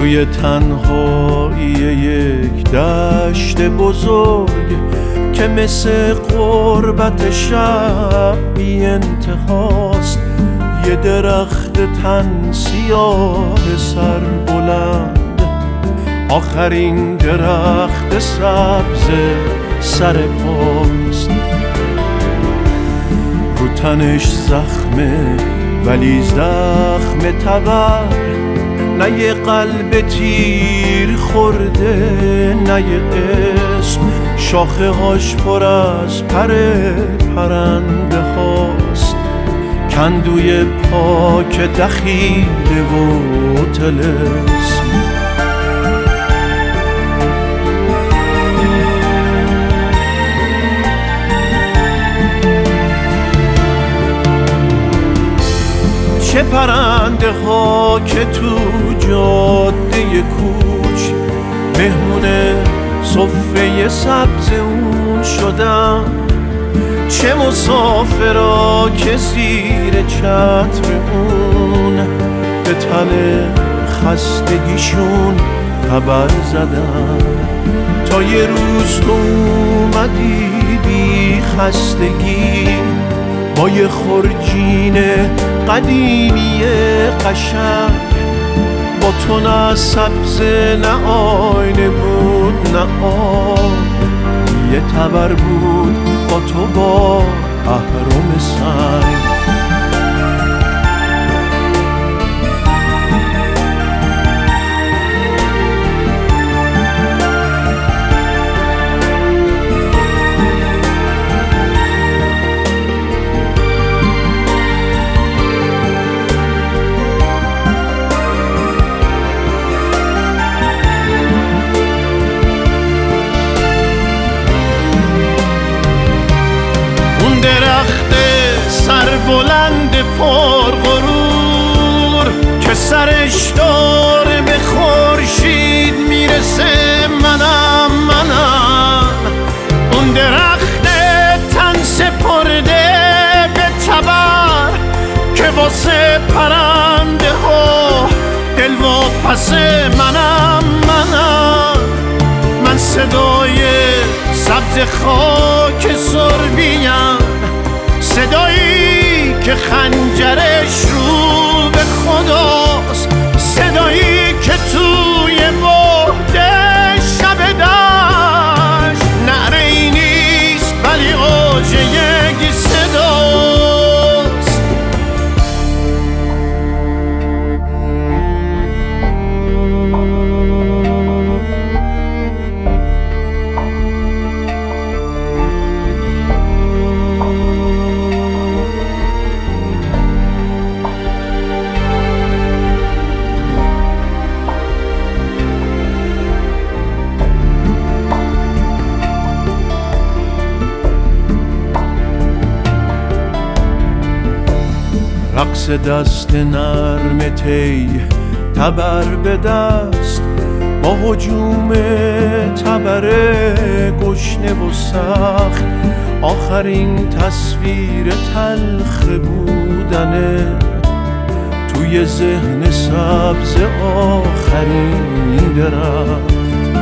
توی تنهایی یک دشت بزرگ که مثل غربت شب بی انتهاست، یه درخت تن سیاه سر بلند، آخرین درخت سبز سر پاست. رو تنش زخمه ولی زخم تبر، نه یه قلب تیر خورده نه یه اسم، شاخه هاش پر از پر پرنده هاست، کندوی پاک دخیله و طلسم. چه پرنده ها که تو جاده کوچ مهمون صفه سبز اون شدن، چه مسافرا که زیر چتر اون به تن خستگیشون خبر زدن، تا یه روز تو اومدی بی خستگی با یه خرجین قدیمی قشنگ، با تو نه سبز نه آینه بود نه آب، یه تبر بود با تو با اهرم سنگ. درخت سربلند پرغرور که سرش داره به خورشید میرسه، منم اون درخت تن سپرده به تبر که واسه پرنده ها دلواپس، منم من صدای سبز خاک سربیم، صدایی که خنجرش رو به خداست، صدایی که توی بعد شب دشت نعره‌ای نیست ولی اوج یک صداست. رقص دست نرم تی تبر به دست، با هجوم تبر گشنه و سخت، آخرین تصویر تلخ بودنه توی ذهن سبز آخرین درخت.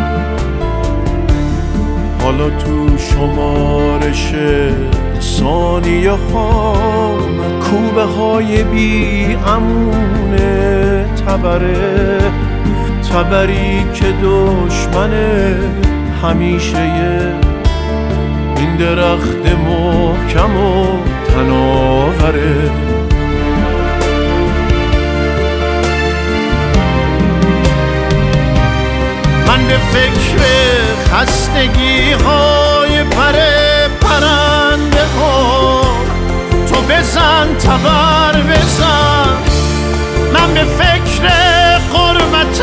حالا تو شمارش ثانیه هام کوبه های بی امون تبره، تبری که دشمن همیشه این درخت محکم و تناوره. من به فکر خستگی های پرنده ها، تو بزن تبر بزن، من به فکر غربت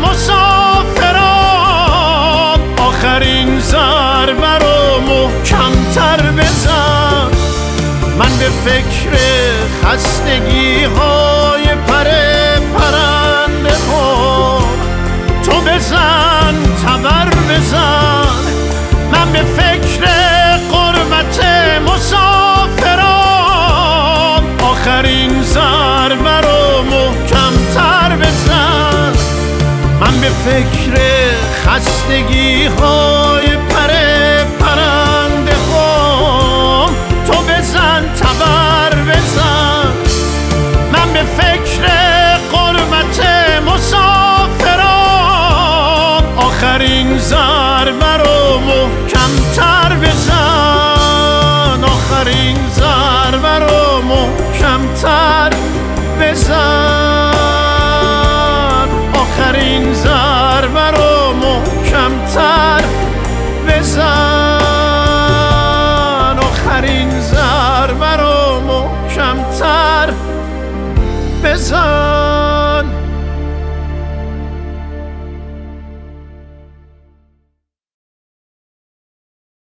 مسافران، آخرین ضربه رو محکم‌تر بزن، من به فکر خستگی های پرنده ها، تو بزن تبر بزن، من به فکر غربت مسافران، آخرین ضربه رو محکم‌تر بزن، من فکر خستگی های پرنده هم. تو بزن تبر بزن، من به فکر غربت مسافران. آخرین ضربه رو محکم‌تر بزن، آخرین ضربه رو محکم‌تر بزن، آخرین ضربه رو محکم‌تر بزن، آخرین